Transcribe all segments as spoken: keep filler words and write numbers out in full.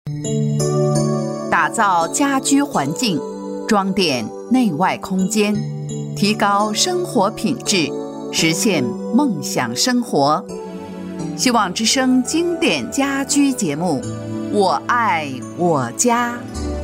打造家居环境，装点内外空间，提高生活品质，实现梦想生活。希望之声经典家居节目，我爱我家。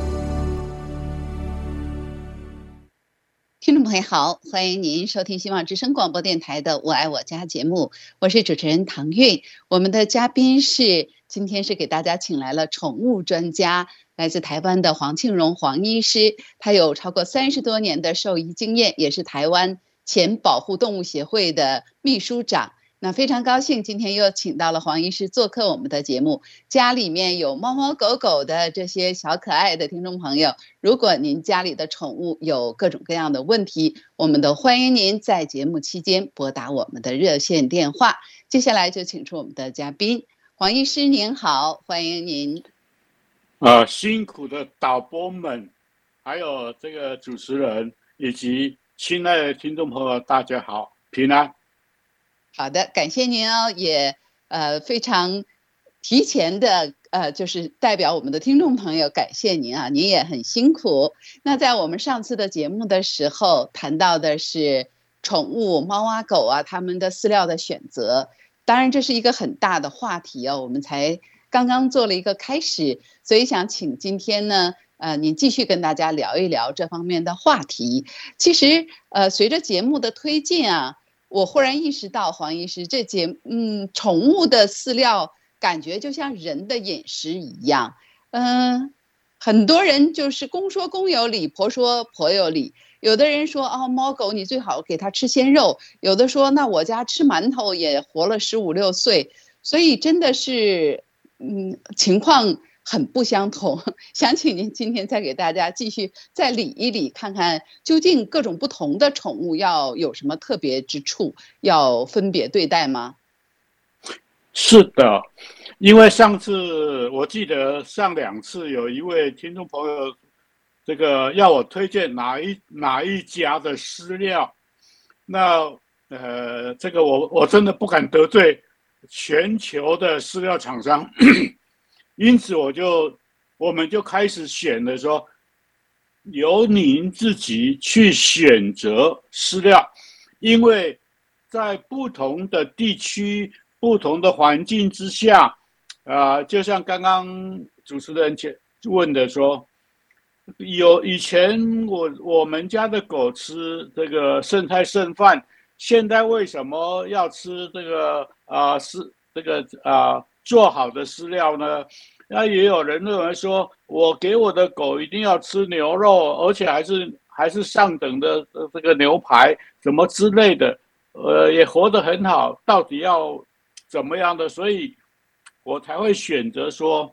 听众朋友好，欢迎您收听希望之声广播电台的我爱我家节目，我是主持人唐韵。我们的嘉宾是今天是给大家请来了宠物专家，来自台湾的黄庆荣黄医师，他有超过三十多年的兽医经验，也是台湾前保护动物协会的秘书长。那非常高兴今天又请到了黄医师做客我们的节目。家里面有猫猫狗狗的这些小可爱的听众朋友，如果您家里的宠物有各种各样的问题，我们都欢迎您在节目期间拨打我们的热线电话。接下来就请出我们的嘉宾黄医师，您好，欢迎您。 呃，辛苦的导播们，还有这个主持人以及亲爱的听众朋友，大家好，平安。 好的，感谢您哦，也呃非常提前的呃，就是代表我们的听众朋友感谢您啊，您也很辛苦。那在我们上次的节目的时候谈到的是宠物猫啊狗啊它们的饲料的选择，当然这是一个很大的话题哦，我们才刚刚做了一个开始，所以想请今天呢呃，您继续跟大家聊一聊这方面的话题。其实呃，随着节目的推进啊，我忽然意识到，黄医师，这节嗯，宠物的饲料感觉就像人的饮食一样，嗯、呃，很多人就是公说公有理，婆说婆有理。有的人说哦，猫狗你最好给它吃鲜肉，有的说那我家吃馒头也活了十五六岁，所以真的是嗯，情况很不相同。想请您今天再给大家继续再理一理，看看究竟各种不同的宠物要有什么特别之处，要分别对待吗？ 是的，因为上次我记得上两次有一位听众朋友，这个要我推荐哪一哪一家的饲料，那呃，这个我我真的不敢得罪全球的饲料厂商。因此我就我们就开始选了说，由您自己去选择饲料，因为在不同的地区、不同的环境之下，啊、呃，就像刚刚主持人问的说，有以前我我们家的狗吃这个剩菜剩饭，现在为什么要吃这个啊是、呃、这个啊？呃做好的饲料呢？那也有人认为说，我给我的狗一定要吃牛肉，而且还是还是上等的这个牛排，什么之类的，呃，也活得很好，到底要怎么样的？所以，我才会选择说，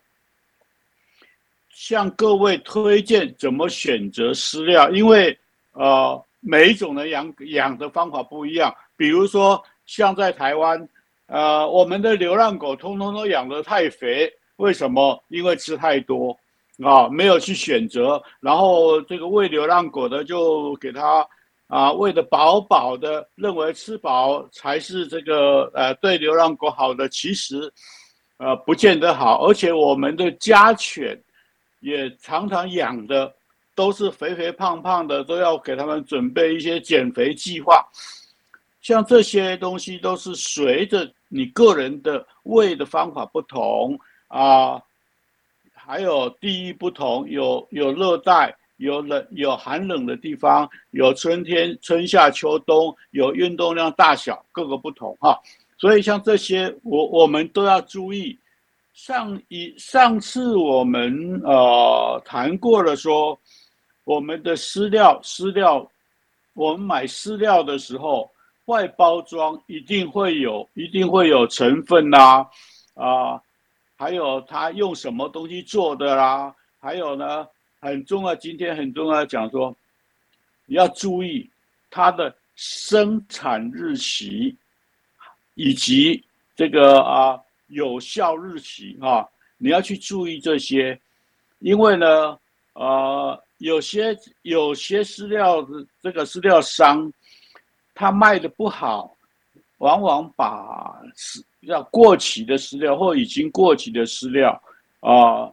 向各位推荐怎么选择饲料，因为呃，每一种人养养的方法不一样，比如说像在台湾。呃，我们的流浪狗通通都养得太肥，为什么？因为吃太多啊，没有去选择，然后这个喂流浪狗的就给它啊喂得饱饱的，认为吃饱才是这个呃对流浪狗好的，其实呃不见得好，而且我们的家犬也常常养的都是肥肥胖胖的，都要给他们准备一些减肥计划。像这些东西都是随着你个人的喂的方法不同啊、呃，还有地域不同，有有热带，有冷有寒冷的地方，有春天春夏秋冬，有运动量大小，各个不同哈。所以像这些我我们都要注意。上一上次我们呃谈过了说，我们的饲料饲料，我们买饲料的时候。外包装一定会有，一定会有成分啦、啊，啊、呃，还有它用什么东西做的啦，还有呢，很重要，今天很重要讲说，你要注意它的生产日期，以及这个啊有效日期啊，你要去注意这些，因为呢，呃，有些有些饲料的这个饲料商。他卖的不好，往往把要过期的饲料或已经过期的饲料啊、呃，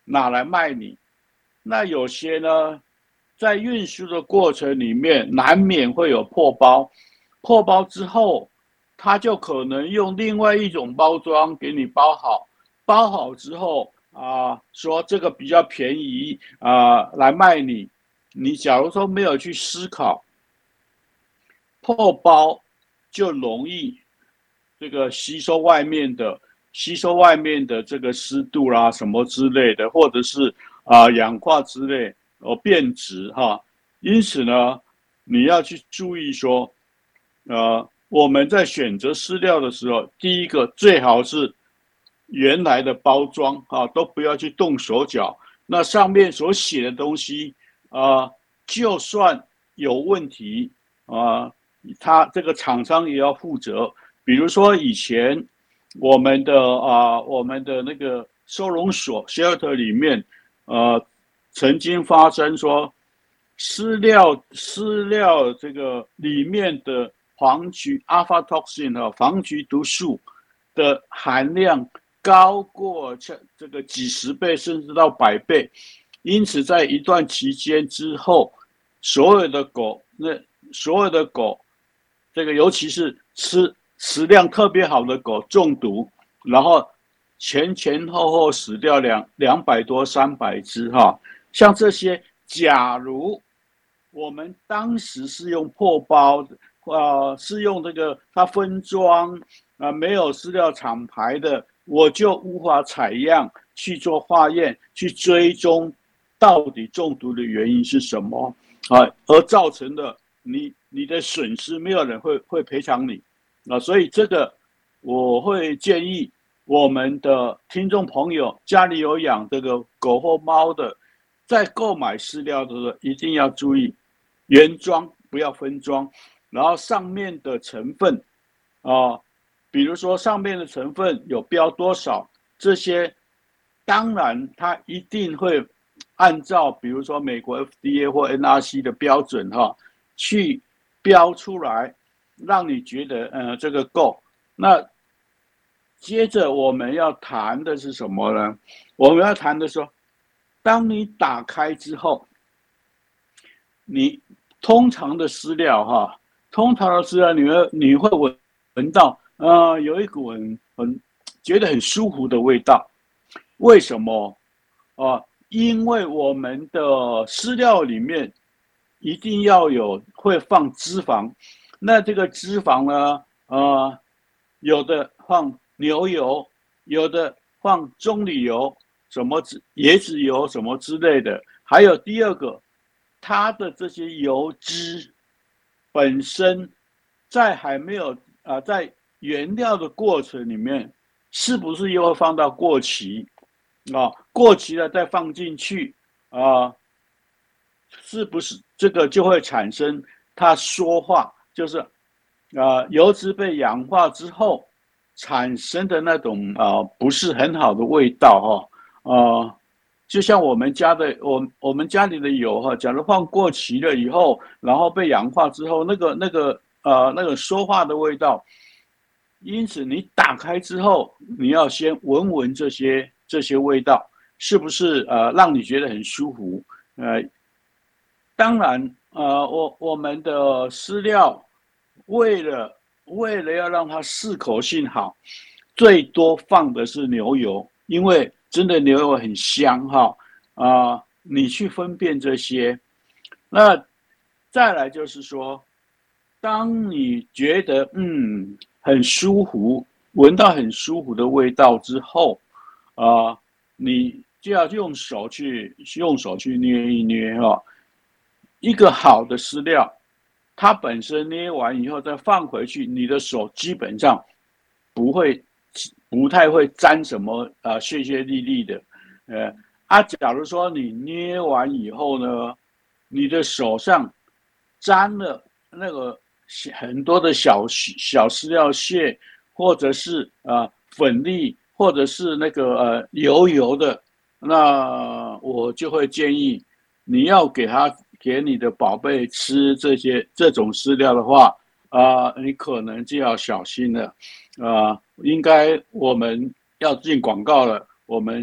拿来卖你。那有些呢，在运输的过程里面难免会有破包，破包之后，他就可能用另外一种包装给你包好，包好之后啊、呃，说这个比较便宜啊、呃，来卖你。你假如说没有去思考，破包就容易这个吸收外面的吸收外面的这个湿度啦什么之类的，或者是啊、呃、氧化之类哦变质哈。因此呢，你要去注意说，呃，我们在选择饲料的时候，第一个最好是原来的包装啊，都不要去动手脚。那上面所写的东西啊、呃，就算有问题啊、呃，他这个厂商也要负责。比如说以前我们的啊、呃，我们的那个收容所 shelter 里面，呃，曾经发生说，饲料饲料这个里面的黄曲 alpha toxin 啊，黄曲毒素的含量高过这这个几十倍甚至到百倍，因此在一段期间之后，所有的狗那所有的狗，这个尤其是吃食量特别好的狗中毒，然后前前后后死掉两两百多三百只哈，像这些，假如我们当时是用破包，呃，是用这个它分装啊、呃，没有饲料厂牌的，我就无法采样去做化验，去追踪到底中毒的原因是什么啊，而造成的你你的损失，没有人会会赔偿你啊，所以这个我会建议我们的听众朋友家里有养这个狗或猫的，在购买饲料的时候一定要注意原装，不要分装，然后上面的成分啊、呃，比如说上面的成分有标多少，这些当然它一定会按照比如说美国 F D A 或 N R C 的标准哈、哦，去标出来，让你觉得呃这个够。那接着我们要谈的是什么呢？我们要谈的说，当你打开之后，你通常的饲料哈，通常的饲料你会你会闻闻到，呃，有一股很很觉得很舒服的味道。为什么？啊、呃，因为我们的饲料里面一定要有会放脂肪，那这个脂肪呢，呃，有的放牛油，有的放棕榈油，什么椰子油什么之类的。还有第二个，它的这些油脂本身在还没有啊、呃，在原料的过程里面，是不是又会放到过期啊？过期了再放进去啊，是不是这个就会产生它说话，就是啊、呃，油脂被氧化之后产生的那种啊、呃、不是很好的味道哈、哦、啊、呃，就像我们家的我我们家里的油哈，假如放过期了以后，然后被氧化之后，那个那个呃那个说话的味道，因此你打开之后，你要先闻闻这些这些味道是不是呃让你觉得很舒服呃。当然，呃，我我们的饲料为了为了要让它适口性好，最多放的是牛油，因为真的牛油很香哈啊、呃，你去分辨这些。那再来就是说，当你觉得嗯很舒服，闻到很舒服的味道之后，啊、呃，你就要用手去用手去捏一捏哈。一个好的饲料，它本身捏完以后再放回去，你的手基本上不会不太会沾什么呃淅淅沥沥的，呃啊，假如说你捏完以后呢，你的手上沾了那个很多的小小饲料屑，或者是呃粉粒，或者是那个呃油油的，那我就会建议你要给它给你的宝贝吃这些这种饲料的话，啊、呃，你可能就要小心了，啊、呃，应该我们要进广告了，我们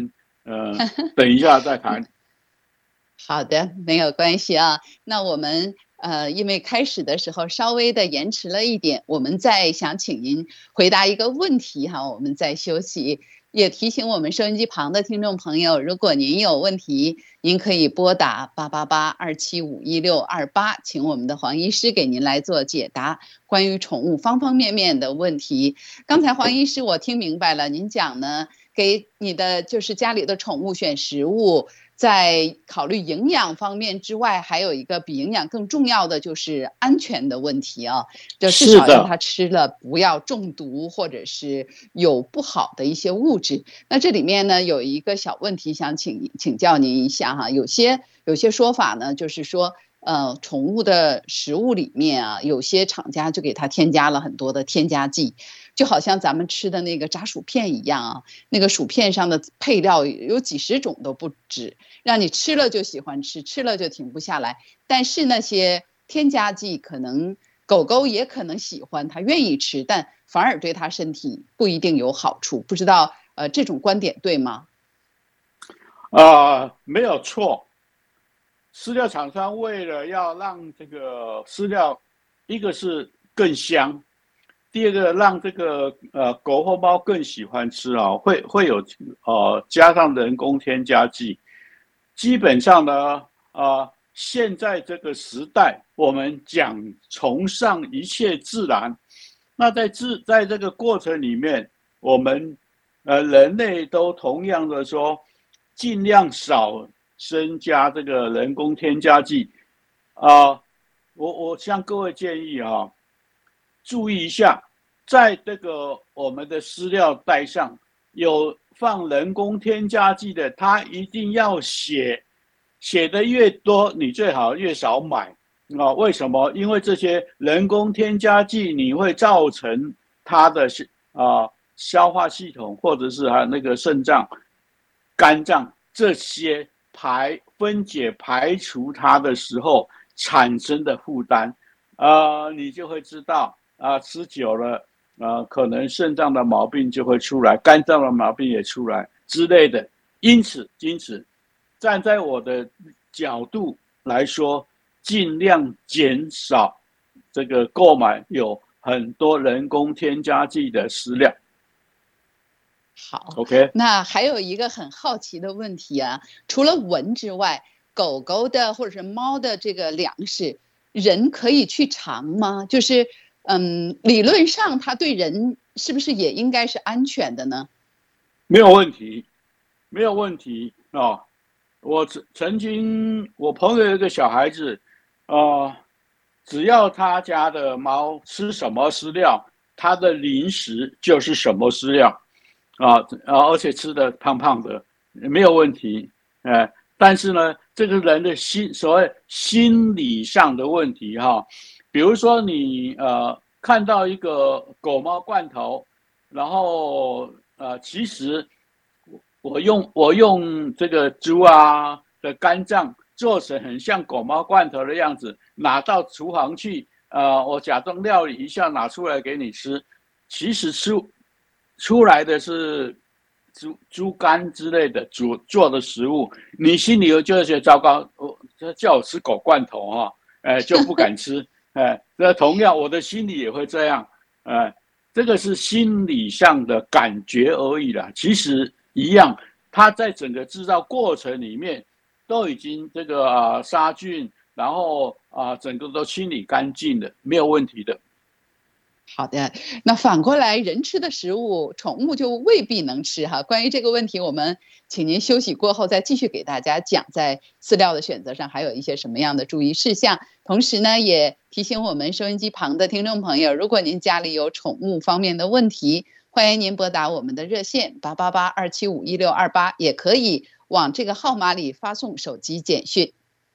呃，等一下再谈。 好的，没有关系啊。那我们呃，因为开始的时候稍微的延迟了一点，我们再想请您回答一个问题哈，我们再休息。也提醒我们收音机旁的听众朋友，如果您有问题，您可以拨打八八八二七五一六二八，请我们的黄医师给您来做解答，关于宠物方方面面的问题。刚才黄医师我听明白了，您讲呢，给你的就是家里的宠物选食物，在考虑营养方面之外，还有一个比营养更重要的就是安全的问题啊，就至少让它吃了不要中毒或者是有不好的一些物质。那这里面呢有一个小问题想请请教您一下哈，有些有些说法呢就是说呃，宠物的食物里面啊，有些厂家就给它添加了很多的添加剂，就好像咱们吃的那个炸薯片一样啊，那个薯片上的配料有几十种都不止，让你吃了就喜欢吃，吃了就停不下来。但是那些添加剂可能狗狗也可能喜欢，它愿意吃，但反而对它身体不一定有好处。不知道呃这种观点对吗？ 啊、呃，没有错。饲料厂商为了要让这个饲料，一个是更香，第二个让这个呃狗或猫更喜欢吃啊，会会有呃加上人工添加剂。基本上呢，啊、呃，现在这个时代，我们讲崇尚一切自然，那在自在这个过程里面，我们呃人类都同样的说，尽量少增加这个人工添加剂啊、呃，我我向各位建议啊，注意一下，在这个我们的饲料袋上有放人工添加剂的，它一定要写，写的越多，你最好越少买啊。为什么？因为这些人工添加剂你会造成它的啊消化系统或者是它那个肾脏、肝脏这些排分解排除它的时候产生的负担，呃，你就会知道啊、呃，吃久了，呃，可能肾脏的毛病就会出来，肝脏的毛病也出来之类的。因此，因此，站在我的角度来说，尽量减少这个购买有很多人工添加剂的饲料。 好 ，OK。 那还有一个很好奇的问题啊，除了闻之外，狗狗的或者是猫的这个粮食，人可以去尝吗？就是，嗯，理论上它对人是不是也应该是安全的呢？ 没有问题，没有问题啊、哦！我曾经，我朋友有一个小孩子，啊、呃，只要他家的猫吃什么饲料，他的零食就是什么饲料。啊啊，而且吃的胖胖的，没有问题，呃，但是呢，这个人的心所谓心理上的问题哈，比如说你呃看到一个狗猫罐头，然后呃其实我用我用这个猪啊的肝脏做成很像狗猫罐头的样子，拿到厨房去，呃，我假装料理一下拿出来给你吃，其实吃。出来的是猪猪肝之类的煮做的食物，你心里就会觉得糟糕，我叫我吃狗罐头哈、哦，哎就不敢吃，哎，那同样我的心里也会这样，哎，这个是心理上的感觉而已啦。其实一样，它在整个制造过程里面都已经这个啊杀菌，然后啊整个都清理干净的，没有问题的。 好的，那反过来，人吃的食物，宠物就未必能吃哈。关于这个问题，我们请您休息过后再继续给大家讲，在饲料的选择上还有一些什么样的注意事项。同时呢，也提醒我们收音机旁的听众朋友，如果您家里有宠物方面的问题，欢迎您拨打我们的热线八八八二七五一六二八，也可以往这个号码里发送手机简讯。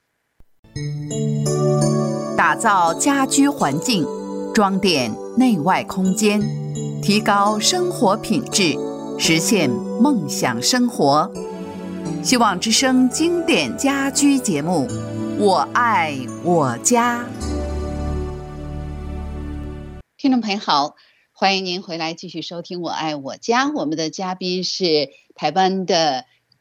打造家居环境，装点内外空间，提高生活品质，实现梦想生活。希望之声经典家居节目，我爱我家。 听众朋友好，欢迎您回来继续收听我爱我家。我们的嘉宾是台湾的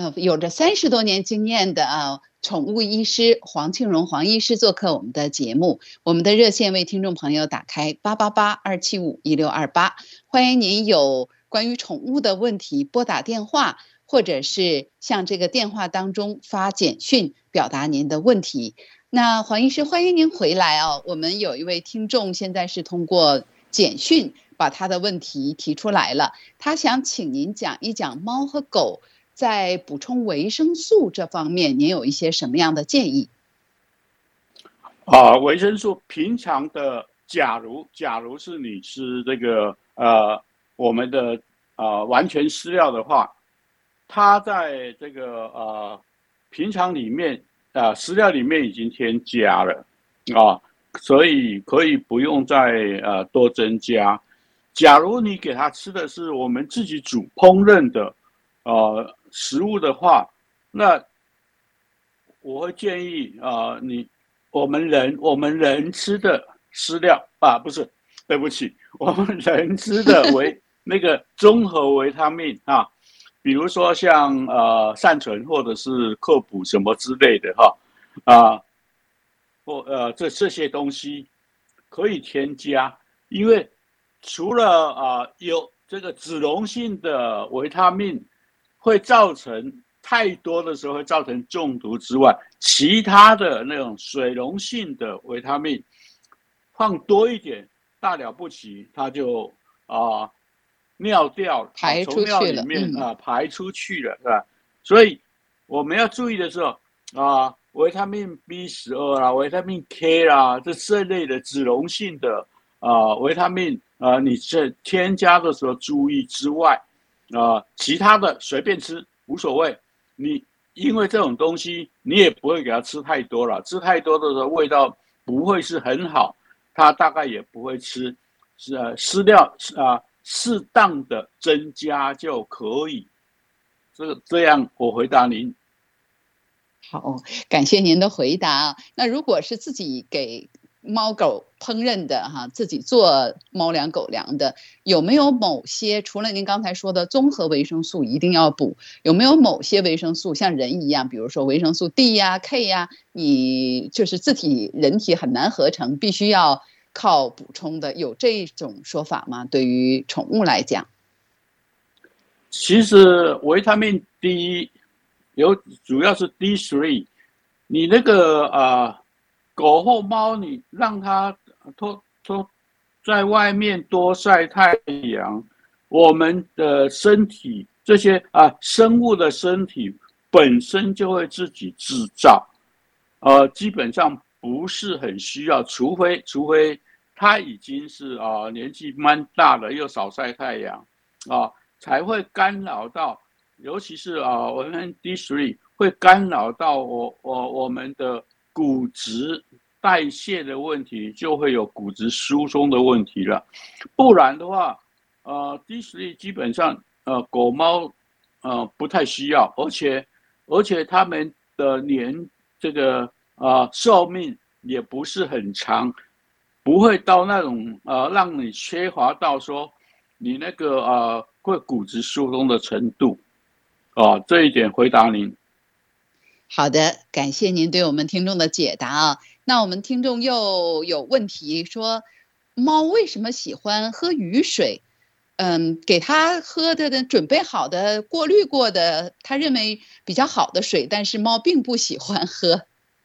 呃有着三十多年经验的啊宠物医师黄庆荣黄医师做客我们的节目，我们的热线为听众朋友打开八八八二七五一六二八，欢迎您有关于宠物的问题拨打电话，或者是向这个电话当中发简讯表达您的问题。那黄医师，欢迎您回来哦。我们有一位听众现在是通过简讯把他的问题提出来了，他想请您讲一讲猫和狗在补充维生素这方面，您有一些什么样的建议？ 啊，维生素平常的，假如假如是你吃这个呃我们的呃完全饲料的话，它在这个呃平常里面啊饲料里面已经添加了啊，所以可以不用再呃多增加。假如你给它吃的是我们自己煮烹饪的呃食物的话，那我会建议啊、呃、你我们人我们人吃的饲料啊，不是，对不起，我们人吃的维那个综合维他命啊，比如说像呃善存或者是克补什么之类的哈啊，或呃这这些东西可以添加，因为除了啊、呃、有这个脂溶性的维他命会造成太多的时候会造成中毒之外，其他的那种水溶性的维他命放多一点，大了不起，它就啊、呃、尿掉了， 排出去了， 从尿里面啊、呃、排出去了，是吧？所以我们要注意的时候啊、呃，维他命 B 十二 啦，维他命 K 啦，这这类的脂溶性的啊、呃、维他命啊、呃，你这添加的时候注意之外，啊、呃，其他的随便吃无所谓。你因为这种东西，你也不会给它吃太多了，吃太多的时候味道不会是很好，它大概也不会吃。是呃，饲料啊、呃，适当的增加就可以。这个这样，我回答您。 好，感谢您的回答。那如果是自己给猫狗烹饪的哈，自己做猫粮狗粮的，有没有某些除了您刚才说的综合维生素一定要补，有没有某些维生素像人一样，比如说维生素 D 呀、K 呀，你就是自体人体很难合成，必须要靠补充的，有这种说法吗？对于宠物来讲， 其实维他命 D 有主要是 D 三， 你那个啊。呃狗或猫，你让它多多在外面多晒太阳，我们的身体这些啊生物的身体本身就会自己制造，呃，基本上不是很需要，除非除非它已经是啊年纪蛮大了，又少晒太阳啊，才会干扰到，尤其是啊我们 D 三 会干扰到我我我们的骨质代谢的问题，就会有骨质疏松的问题了。不然的话，呃 ，D 三 基本上呃狗猫呃不太需要，而且而且它们的年这个呃寿命也不是很长，不会到那种呃让你缺乏到说你那个呃会骨质疏松的程度。啊、呃，这一点回答您。 好的，感谢您对我们听众的解答啊。那我们听众又有问题说，猫为什么喜欢喝雨水？嗯，给它喝的的准备好的、过滤过的，他认为比较好的水，但是猫并不喜欢喝。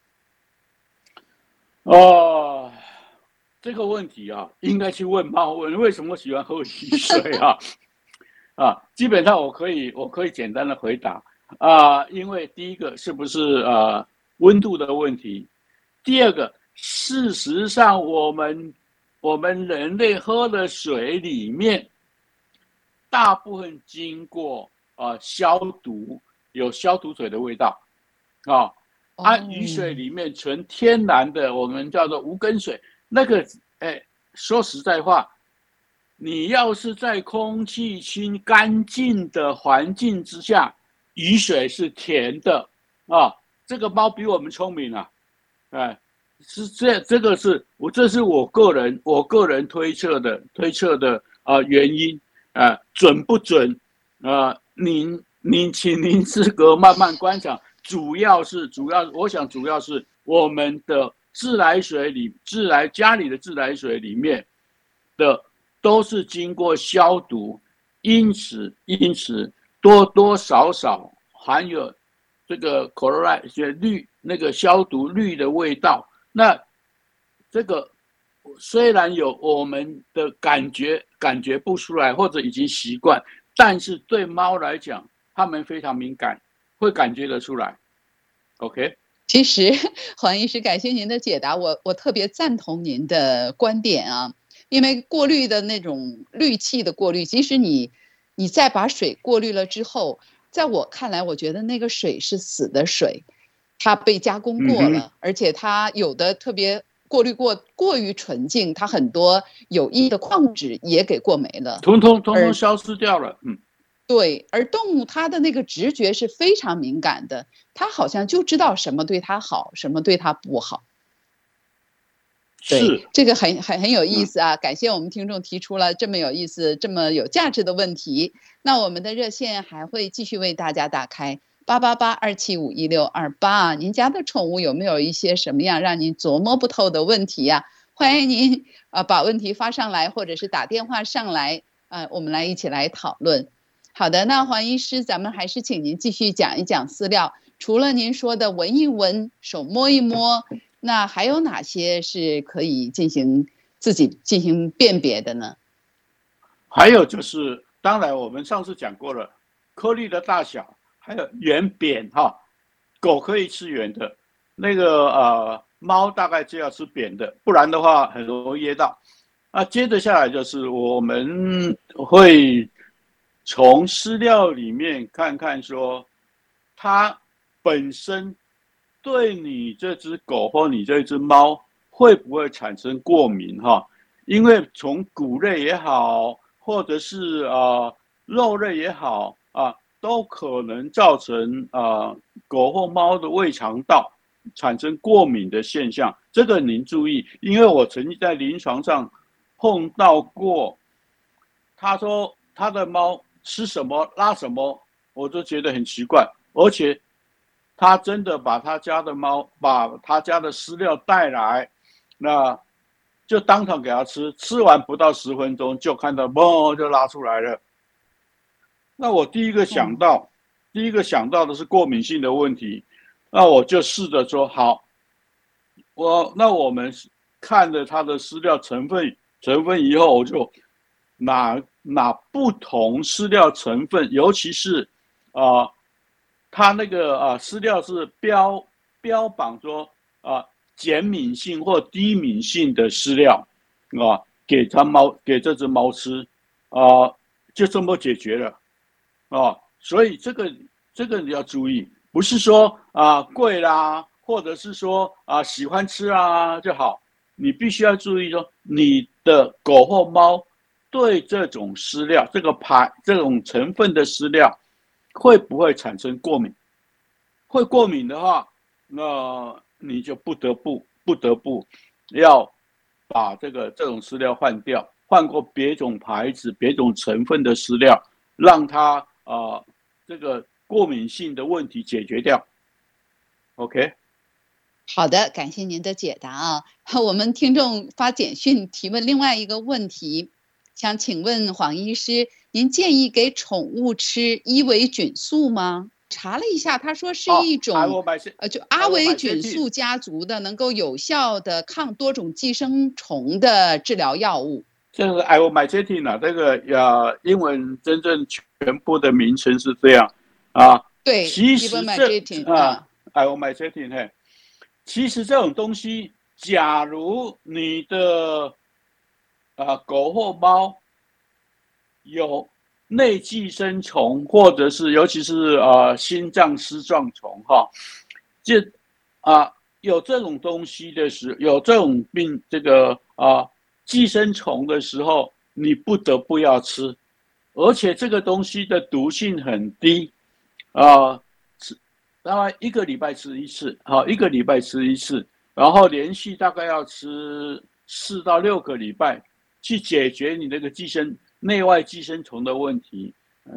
哦，这个问题啊，应该去问猫问为什么喜欢喝雨水啊？啊，基本上我可以我可以简单的回答。啊、呃，因为第一个是不是呃温度的问题，第二个，事实上我们我们人类喝的水里面，大部分经过呃消毒，有消毒水的味道，啊、哦，啊雨水里面纯天然的，我们叫做无根水，那个哎，说实在话，你要是在空气清干净的环境之下。雨水是甜的啊，这个猫比我们聪明啊，哎，是这这个是我这是我个人我个人推测的推测的啊、呃、原因啊、呃、准不准啊、呃？您您请您资格慢慢观察，主要是主要，我想主要是我们的自来水里，自来家里的自来水里面的都是经过消毒，因此因此多多少少含有这个 chloride 氯那个消毒氯的味道。那这个虽然有我们的感觉感觉不出来，或者已经习惯，但是对猫来讲，它们非常敏感，会感觉得出来。OK， 其实黄医师，感谢您的解答，我我特别赞同您的观点啊，因为过滤的那种氯气的过滤，即使你你再把水过滤了之后，在我看来，我觉得那个水是死的水，它被加工过了，嗯、而且它有的特别过滤过过于纯净，它很多有益的矿物质也给过没了， 通通通通消失掉了。嗯， 对，而动物它的那个直觉是非常敏感的，它好像就知道什么对它好，什么对它不好。对，这个很很很有意思啊！嗯、感谢我们听众提出了这么有意思、这么有价值的问题。那我们的热线还会继续为大家打开八八八二七五一六二八。您家的宠物有没有一些什么样让您琢磨不透的问题呀、啊？欢迎您啊、呃、把问题发上来，或者是打电话上来，呃，我们来一起来讨论。好的，那黄医师，咱们还是请您继续讲一讲饲料。除了您说的闻一闻、手摸一摸。那还有哪些是可以进行自己进行辨别的呢？ 还有就是，当然我们上次讲过了，颗粒的大小，还有圆扁哈，狗可以吃圆的，那个呃猫大概就要吃扁的，不然的话很容易噎到。那接着下来就是我们会从饲料里面看看说，它本身。对你这只狗或你这只猫会不会产生过敏哈？因为从谷类也好，或者是呃肉类也好啊，都可能造成呃狗或猫的胃肠道产生过敏的现象。这个您注意，因为我曾经在临床上碰到过，他说他的猫吃什么拉什么，我就觉得很奇怪，而且。他真的把他家的猫，把他家的饲料带来，那就当场给他吃，吃完不到十分钟就看到嘣就拉出来了。那我第一个想到，嗯、第一个想到的是过敏性的问题，那我就试着说好，我那我们看了他的饲料成分成分以后，我就拿拿不同饲料成分，尤其是啊。呃它那个啊饲料是标标榜说啊减敏性或低敏性的饲料啊，给它猫给这只猫吃啊，就这么解决了啊。所以这个这个你要注意，不是说啊贵啦，或者是说啊喜欢吃啊就好，你必须要注意说你的狗或猫对这种饲料这个牌这种成分的饲料。会不会产生过敏？会过敏的话，那你就不得不不得不要把这个这种饲料换掉，换过别种牌子、别种成分的饲料，让它啊、呃、这个过敏性的问题解决掉。OK。 好的，感谢您的解答啊。我们听众发简讯提问另外一个问题，想请问黄医师，您建议给宠物吃伊维菌素吗？查了一下，他说是一种、哦、呃，就阿维菌素家族的能够有效的抗多种寄生虫的治疗药物。 这个 ivermectin 啊，这个呃英文真正全部的名称是这样啊。 对， 其实这啊 ivermectin 嘿，其实这种东西，假如你的啊狗或猫有内寄生虫，或者是尤其是呃心脏丝状虫哈，这啊有这种东西的时，有这种病这个啊寄生虫的时候，你不得不要吃，而且这个东西的毒性很低啊，大概一个礼拜吃一次，好，一个礼拜吃一次，然后连续大概要吃四到六个礼拜，去解决你那个寄生。内外寄生虫的问题，呃，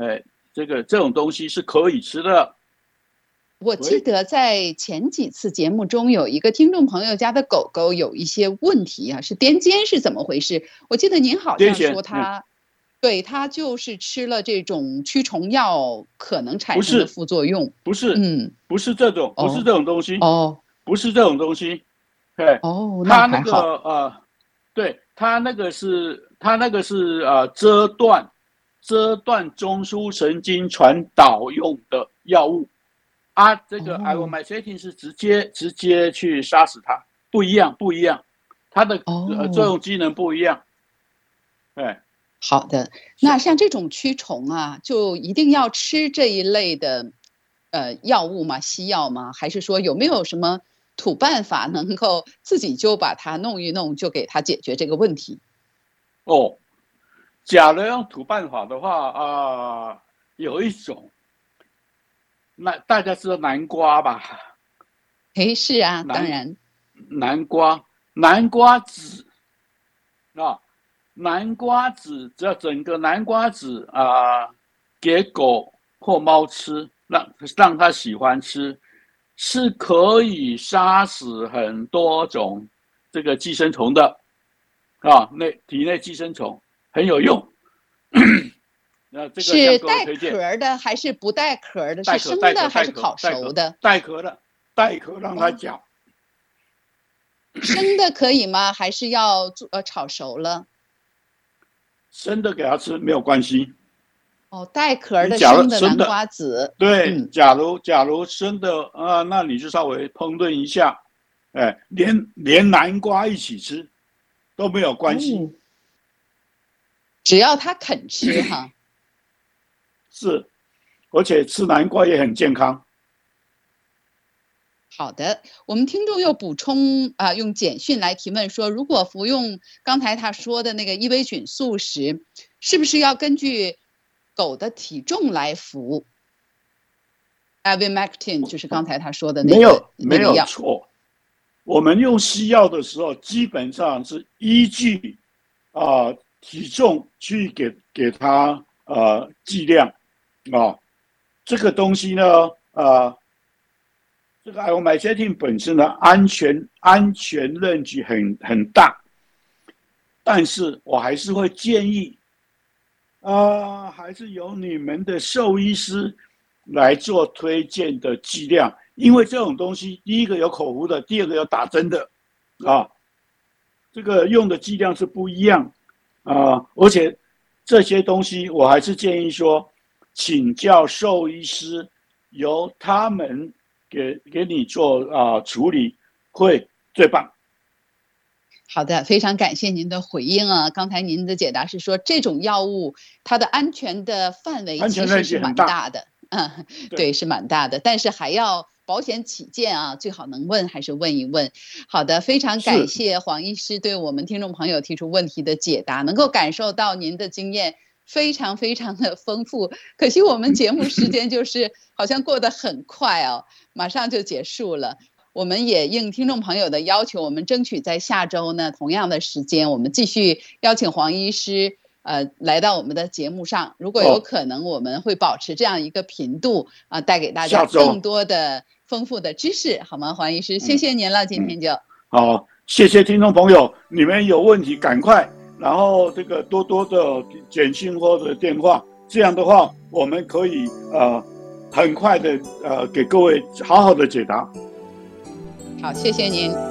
这个这种东西是可以吃的。 我记得在前几次节目中，有一个听众朋友家的狗狗有一些问题啊，是癫痫是怎么回事？我记得您好像说他，嗯、对他就是吃了这种驱虫药可能产生的副作用。 不是，嗯，不是这种，不是这种东西， 哦， 不是这种东西，对， 哦， 他那个呃，对他那个是，他那个是呃遮断遮断中枢神经传导用的药物。啊，这个 ivermectin 是直接、哦、直接去杀死它，不一样，不一样，它的、哦呃、作用机能不一样。对， 好的。那像这种驱虫啊，就一定要吃这一类的呃药物吗？西药吗？还是说有没有什么土办法能够自己就把它弄一弄，就给它解决这个问题？ 哦，假如用土办法的话啊、呃，有一种。那大家知道南瓜吧？ 哎，是啊，当然。 南瓜，南瓜籽啊，南瓜籽，只要整个南瓜籽啊、呃，给狗或猫吃，让让它喜欢吃，是可以杀死很多种这个寄生虫的啊，内体内寄生虫很有用。 那这个是带壳的还是不带壳的？是生的还是烤熟的？ 带壳的，带壳让它嚼。 生的可以吗？还是要呃炒熟了？ 生的给它吃没有关系。 哦，带壳的生的南瓜籽。 对，嗯、假如假如生的啊、呃，那你就稍微烹饪一下，哎，连连南瓜一起吃都没有关系。嗯、 只要它肯吃哈。 是，而且吃南瓜也很健康。 好的，我们听众又补充啊、呃，用简讯来提问说，如果服用刚才他说的那个伊维菌素时，是不是要根据狗的体重来服 ？ivermectin 就是刚才他说的那个没有那个没有错。我们用西药的时候，基本上是依据啊、呃、体重去给给它呃剂量。啊、哦，这个东西呢，呃，这个 ivermectin 本身的安全安全range很很大，但是我还是会建议，啊、呃，还是由你们的兽医师来做推荐的剂量，因为这种东西，第一个有口服的，第二个有打针的，啊，这个用的剂量是不一样，啊，而且这些东西我还是建议说。请教兽医师，由他们给给你做啊、呃、处理，会最棒。 好的，非常感谢您的回应啊！刚才您的解答是说，这种药物它的安全的范围其实是蛮大的，嗯，对，对，是蛮大的，但是还要保险起见啊，最好能问还是问一问。好的，非常感谢黄医师对我们听众朋友提出问题的解答，能够感受到您的经验。非常非常的丰富，可惜我们节目时间就是好像过得很快哦，马上就结束了。我们也应听众朋友的要求，我们争取在下周呢同样的时间，我们继续邀请黄医师呃来到我们的节目上。如果有可能，我们会保持这样一个频度啊、呃，带给大家更多的丰富的知识，好吗？黄医师，谢谢您了，今天就、 嗯、好，谢谢听众朋友，你们有问题赶快。然后这个多多的简讯或者电话，这样的话我们可以呃很快的呃给各位好好的解答。 好，谢谢您。